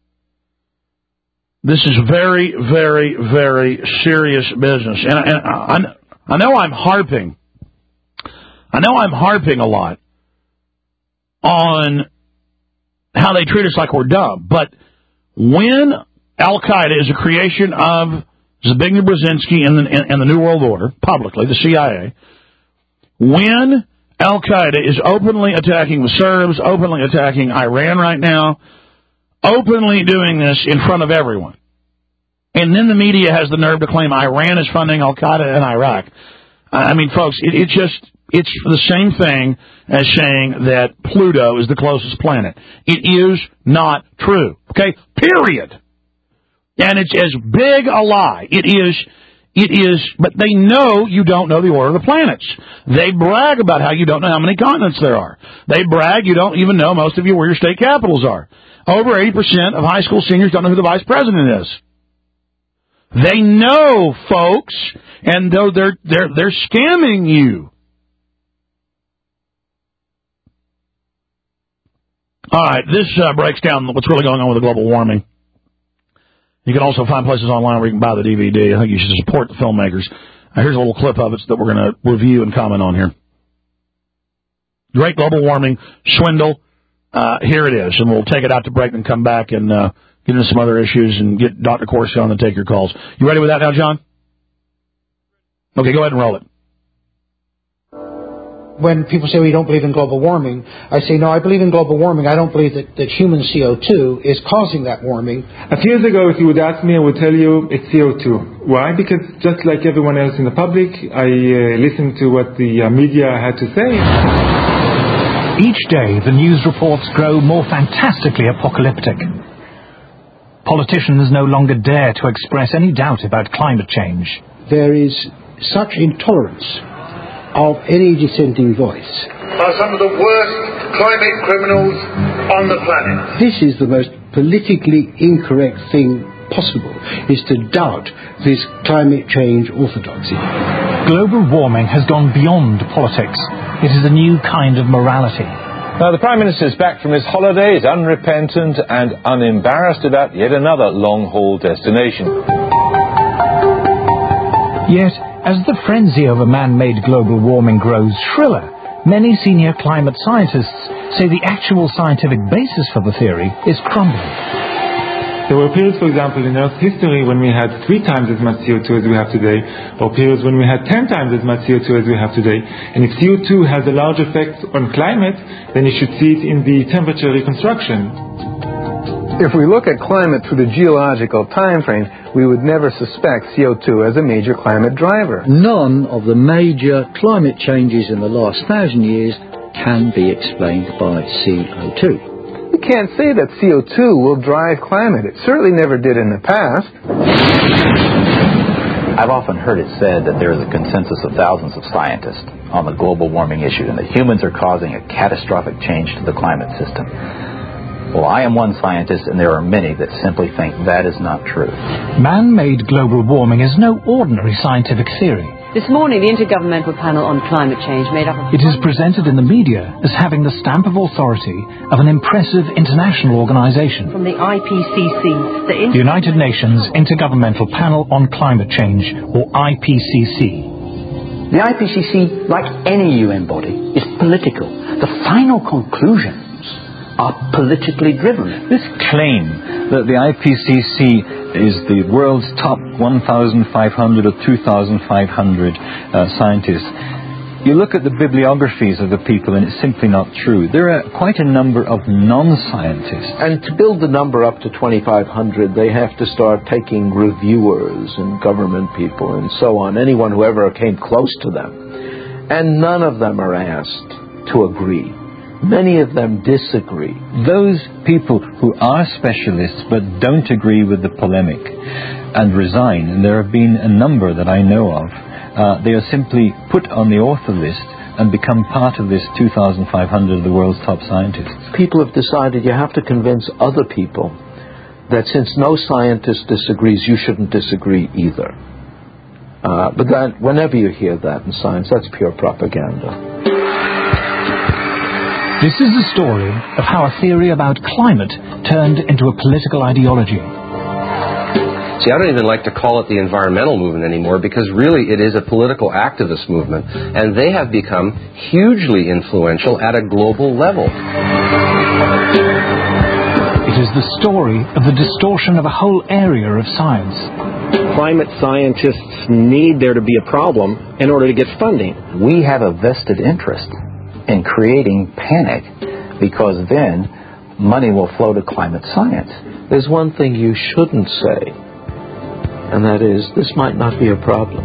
This is very, very, very serious business. And, and I, I know I'm harping. I know I'm harping a lot on how they treat us like we're dumb. But when Al-Qaeda is a creation of Zbigniew Brzezinski and the, and the New World Order, publicly, the C I A, when Al-Qaeda is openly attacking the Serbs, openly attacking Iran right now, openly doing this in front of everyone, and then the media has the nerve to claim Iran is funding Al-Qaeda in Iraq. I mean, folks, it, it just, it's the same thing as saying that Pluto is the closest planet. It is not true. Okay? Period. And it's as big a lie. It is, it is, but they know you don't know the order of the planets. They brag about how you don't know how many continents there are. They brag you don't even know, most of you, where your state capitals are. Over eighty percent of high school seniors don't know who the vice president is. They know, folks, and though they're, they're, they're scamming you. All right, this uh, breaks down what's really going on with the global warming. You can also find places online where you can buy the D V D. I think you should support the filmmakers. Uh, here's a little clip of it that we're going to review and comment on here. Great global warming swindle. Uh, here it is, and we'll take it out to break and come back and uh, get into some other issues and get Doctor Corsi on and take your calls. You ready with that now, John? Okay, go ahead and roll it. When people say, well, you don't believe in global warming, I say, no, I believe in global warming. I don't believe that, that human C O two is causing that warming. A few years ago, if you would ask me, I would tell you it's C O two. Why? Because just like everyone else in the public, I uh, listened to what the uh, media had to say. Each day, the news reports grow more fantastically apocalyptic. Politicians no longer dare to express any doubt about climate change. There is such intolerance of any dissenting voice. Are some of the worst climate criminals on the planet. This is the most politically incorrect thing possible, is to doubt this climate change orthodoxy. Global warming has gone beyond politics. It is a new kind of morality. Now, the Prime Minister is back from his holidays, unrepentant and unembarrassed about yet another long-haul destination. Yet, as the frenzy over man-made global warming grows shriller, many senior climate scientists say the actual scientific basis for the theory is crumbling. There were periods, for example, in Earth's history when we had three times as much C O two as we have today, or periods when we had ten times as much C O two as we have today. And if C O two has a large effect on climate, then you should see it in the temperature reconstruction. If we look at climate through the geological time frame, we would never suspect C O two as a major climate driver. None of the major climate changes in the last thousand years can be explained by C O two. You can't say that C O two will drive climate. It certainly never did in the past. I've often heard it said that there is a consensus of thousands of scientists on the global warming issue and that humans are causing a catastrophic change to the climate system. Well, I am one scientist, and there are many that simply think that is not true. Man-made global warming is no ordinary scientific theory. This morning, the Intergovernmental Panel on Climate Change made up of... It is presented in the media as having the stamp of authority of an impressive international organization. From the I P C C, the, Inter- the United Nations Intergovernmental Panel on Climate Change, or I P C C. The I P C C, like any U N body, is political. The final conclusions are politically driven. This claim that the I P C C is the world's top one thousand five hundred or two thousand five hundred uh, scientists, you look at the bibliographies of the people and it's simply not true. There are quite a number of non-scientists. And to build the number up to twenty-five hundred, they have to start taking reviewers and government people and so on, anyone who ever came close to them. And none of them are asked to agree. Many of them disagree. Those people who are specialists but don't agree with the polemic and resign, and there have been a number that I know of, uh, they are simply put on the author list and become part of this two thousand five hundred of the world's top scientists. People have decided you have to convince other people that since no scientist disagrees, you shouldn't disagree either. Uh, but that, whenever you hear that in science, that's pure propaganda. This is the story of how a theory about climate turned into a political ideology. See, I don't even like to call it the environmental movement anymore because really it is a political activist movement, and they have become hugely influential at a global level. It is the story of the distortion of a whole area of science. Climate scientists need there to be a problem in order to get funding. We have a vested interest in creating panic, because then money will flow to climate science. There's one thing you shouldn't say, and that is, this might not be a problem.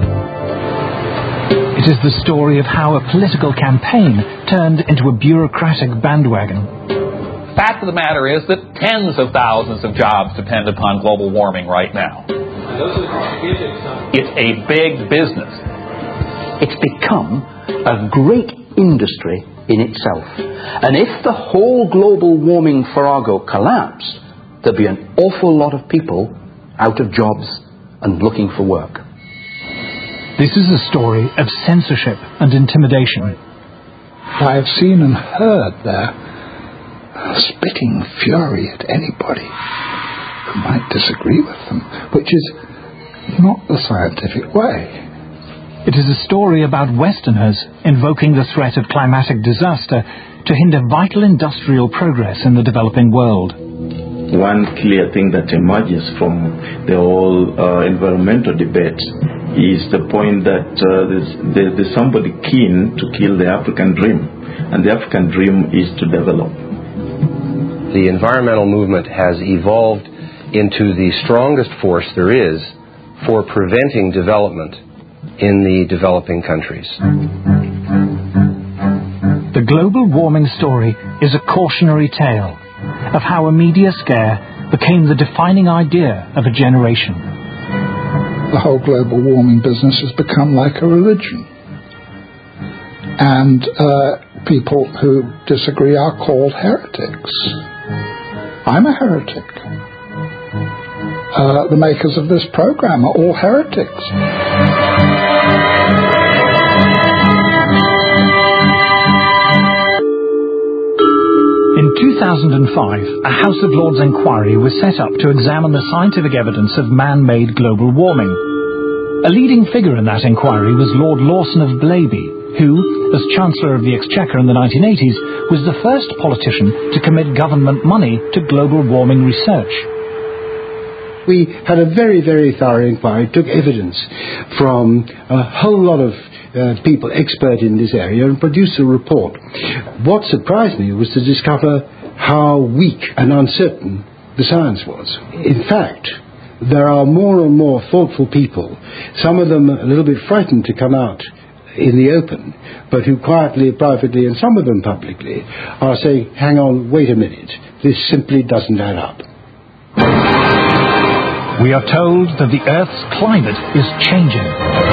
It is the story of how a political campaign turned into a bureaucratic bandwagon. Fact of the matter is that tens of thousands of jobs depend upon global warming right now. It's a big business. It's become a great industry in itself. And if the whole global warming farrago collapsed, there'd be an awful lot of people out of jobs and looking for work. This is a story of censorship and intimidation. I have seen and heard their spitting fury at anybody who might disagree with them, which is not the scientific way. It is a story about Westerners invoking the threat of climatic disaster to hinder vital industrial progress in the developing world. One clear thing that emerges from the whole uh, environmental debate is the point that uh, there's, there, there's somebody keen to kill the African dream, and the African dream is to develop. The environmental movement has evolved into the strongest force there is for preventing development in the developing countries. The global warming story is a cautionary tale of how a media scare became the defining idea of a generation. The whole global warming business has become like a religion. And uh, people who disagree are called heretics. I'm a heretic. Uh, the makers of this program are all heretics. In two thousand five, a House of Lords inquiry was set up to examine the scientific evidence of man-made global warming. A leading figure in that inquiry was Lord Lawson of Blaby, who, as Chancellor of the Exchequer in the nineteen eighties, was the first politician to commit government money to global warming research. We had a very, very thorough inquiry, took evidence from a whole lot of uh, people expert in this area and produced a report. What surprised me was to discover how weak and uncertain the science was. In fact, there are more and more thoughtful people, some of them a little bit frightened to come out in the open, but who quietly, privately, and some of them publicly, are saying, hang on, wait a minute, this simply doesn't add up. We are told that the Earth's climate is changing.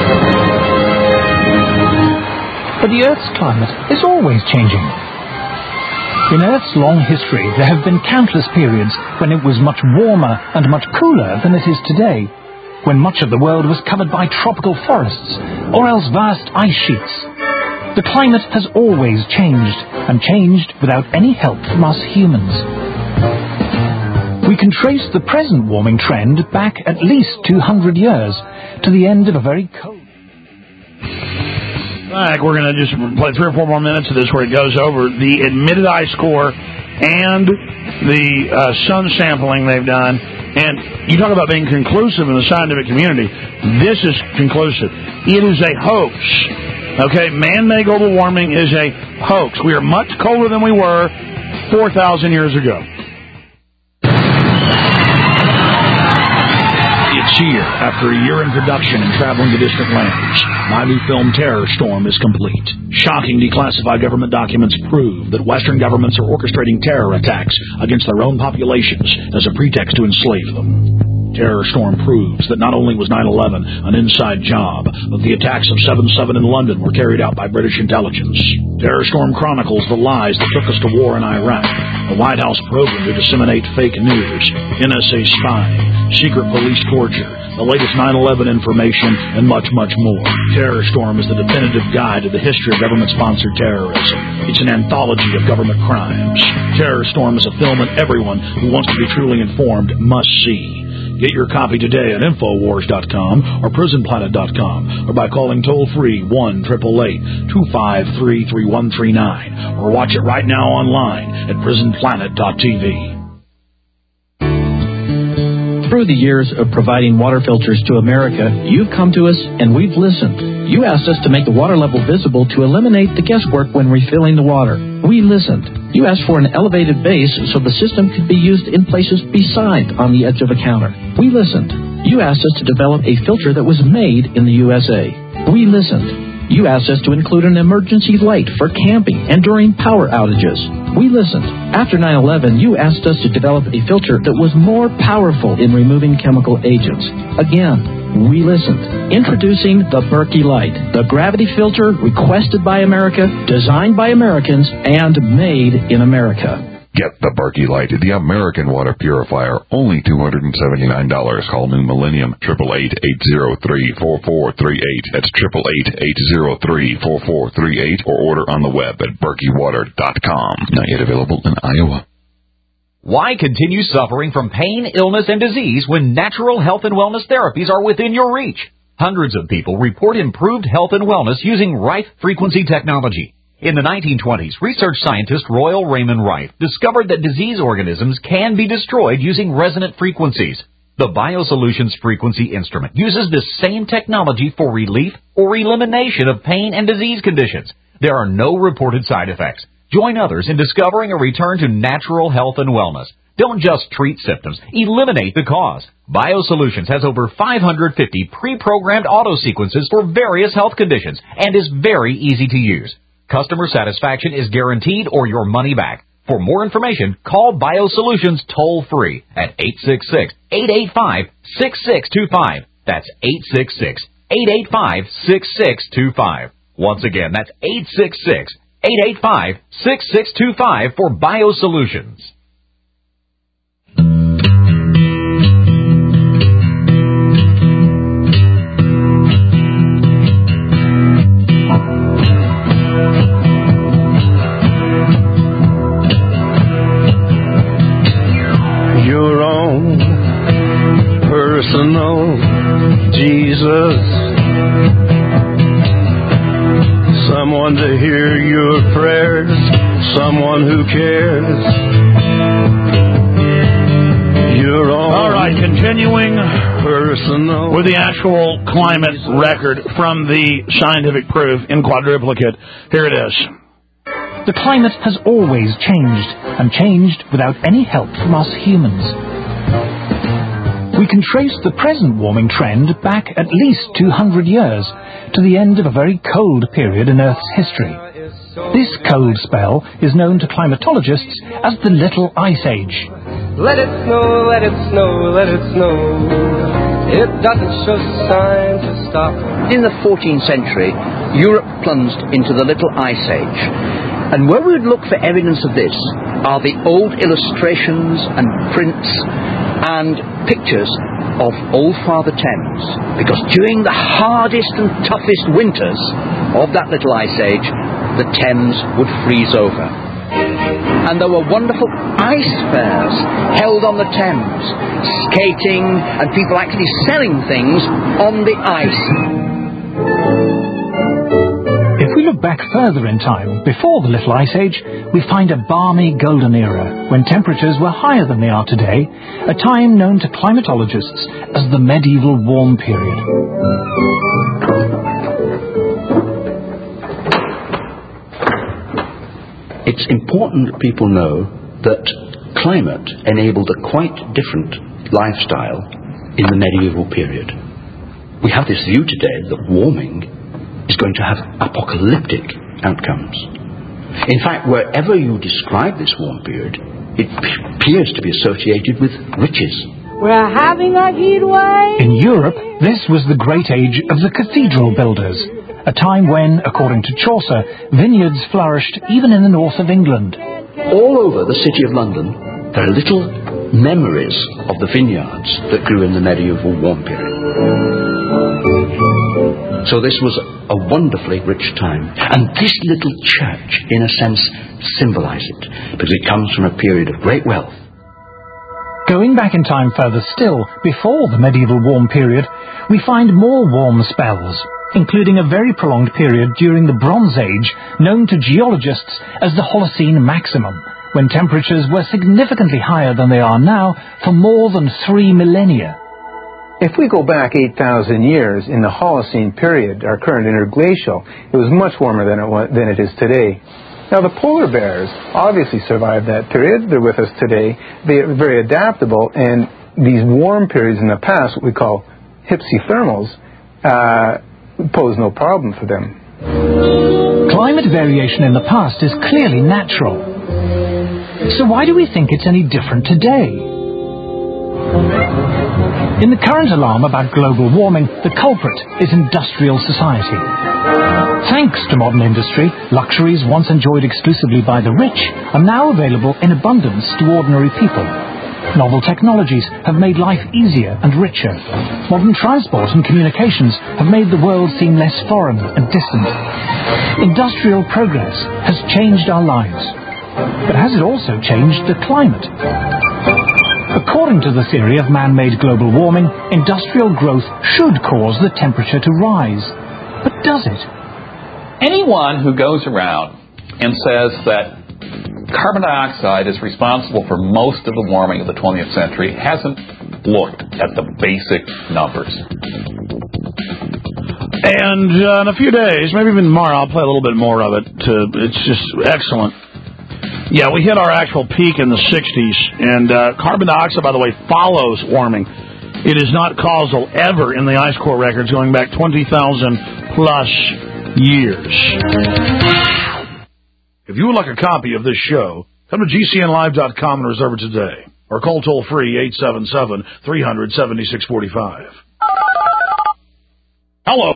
But the Earth's climate is always changing. In Earth's long history, there have been countless periods when it was much warmer and much cooler than it is today, when much of the world was covered by tropical forests, or else vast ice sheets. The climate has always changed, and changed without any help from us humans. We can trace the present warming trend back at least two hundred years, to the end of a very cold... Back, we're going to just play three or four more minutes of this where it goes over the admitted ice core and the uh, sun sampling they've done. And you talk about being conclusive in the scientific community. This is conclusive. It is a hoax. Okay, man-made global warming is a hoax. We are much colder than we were four thousand years ago. It's here after a year in production and traveling to distant lands. My new film, Terror Storm, is complete. Shocking declassified government documents prove that Western governments are orchestrating terror attacks against their own populations as a pretext to enslave them. Terror Storm proves that not only was nine eleven an inside job, but the attacks of seven seven in London were carried out by British intelligence. Terror Storm chronicles the lies that took us to war in Iraq, the White House program to disseminate fake news, N S A spying, secret police torture, the latest nine eleven information, and much, much more. Terror Storm is the definitive guide to the history of government-sponsored terrorism. It's an anthology of government crimes. Terror Storm is a film that everyone who wants to be truly informed must see. Get your copy today at Infowars dot com or Prison Planet dot com or by calling toll-free one eight eight eight, two five three, three one three nine or watch it right now online at Prison Planet dot T V. Through the years of providing water filters to America, you've come to us and we've listened. You asked us to make the water level visible to eliminate the guesswork when refilling the water. We listened. You asked for an elevated base so the system could be used in places beside on the edge of a counter. We listened. You asked us to develop a filter that was made in the U S A. We listened. You asked us to include an emergency light for camping and during power outages. We listened. After nine eleven, you asked us to develop a filter that was more powerful in removing chemical agents. Again, we listened. Introducing the Berkey Light, the gravity filter requested by America, designed by Americans, and made in America. Get the Berkey Light, the American water purifier, only two hundred seventy-nine dollars. Call New Millennium, eight eight eight, eight zero three, four four three eight. That's eight eight eight, eight zero three, four four three eight, or order on the web at berkey water dot com. Not yet available in Iowa. Why continue suffering from pain, illness, and disease when natural health and wellness therapies are within your reach? Hundreds of people report improved health and wellness using Rife frequency technology. In the nineteen twenties, research scientist Royal Raymond Rife discovered that disease organisms can be destroyed using resonant frequencies. The BioSolutions frequency instrument uses this same technology for relief or elimination of pain and disease conditions. There are no reported side effects. Join others in discovering a return to natural health and wellness. Don't just treat symptoms, eliminate the cause. BioSolutions has over five hundred fifty pre-programmed auto sequences for various health conditions and is very easy to use. Customer satisfaction is guaranteed or your money back. For more information, call BioSolutions toll-free at eight six six, eight eight five, six six two five. That's eight six six, eight eight five, six six two five. Once again, that's eight six six, eight eight five, six six two five for BioSolutions. Personal Jesus, someone to hear your prayers, someone who cares. Your own All right, continuing personal with the actual climate record from the scientific proof in quadruplicate. Here it is. The climate has always changed, and changed without any help from us humans. We can trace the present warming trend back at least two hundred years, to the end of a very cold period in Earth's history. This cold spell is known to climatologists as the Little Ice Age. Let it snow, let it snow, let it snow. It doesn't show signs to stop. In the fourteenth century, Europe plunged into the Little Ice Age. And where we would look for evidence of this are the old illustrations and prints and pictures of Old Father Thames. Because during the hardest and toughest winters of that Little Ice Age, the Thames would freeze over. And there were wonderful ice fairs held on the Thames, skating and people actually selling things on the ice. If we look back further in time, before the Little Ice Age, we find a balmy golden era, when temperatures were higher than they are today, a time known to climatologists as the medieval warm period. It's important that people know that climate enabled a quite different lifestyle in the medieval period. We have this view today that warming is going to have apocalyptic outcomes. In fact, wherever you describe this warm period, it appears to be associated with riches. We're having a heat wave. In Europe, this was the great age of the cathedral builders, a time when, according to Chaucer, vineyards flourished even in the north of England. All over the city of London, there are little memories of the vineyards that grew in the medieval warm period. So this was a wonderfully rich time. And this little church, in a sense, symbolises it, because it comes from a period of great wealth. Going back in time further still, before the medieval warm period, we find more warm spells, including a very prolonged period during the Bronze Age, known to geologists as the Holocene Maximum, when temperatures were significantly higher than they are now for more than three millennia. If we go back eight thousand years in the Holocene period, our current interglacial, it was much warmer than it was, than it is today. Now, the polar bears obviously survived that period. They're with us today. They're very adaptable, and these warm periods in the past, what we call hypsithermals, uh, pose no problem for them. Climate variation in the past is clearly natural. So why do we think it's any different today? In the current alarm about global warming, the culprit is industrial society. Thanks to modern industry, luxuries once enjoyed exclusively by the rich are now available in abundance to ordinary people. Novel technologies have made life easier and richer. Modern transport and communications have made the world seem less foreign and distant. Industrial progress has changed our lives. But has it also changed the climate? According to the theory of man-made global warming, industrial growth should cause the temperature to rise. But does it? Anyone who goes around and says that carbon dioxide is responsible for most of the warming of the twentieth century hasn't looked at the basic numbers. And uh, in a few days, maybe even tomorrow, I'll play a little bit more of it. Uh, it's just excellent. Yeah, we hit our actual peak in the sixties, and uh, carbon dioxide, by the way, follows warming. It is not causal ever in the ice core records going back twenty thousand plus years. If you would like a copy of this show, come to G C N live dot com and reserve it today, or call toll-free eight seven seven, three hundred, seventy-six forty-five. Hello.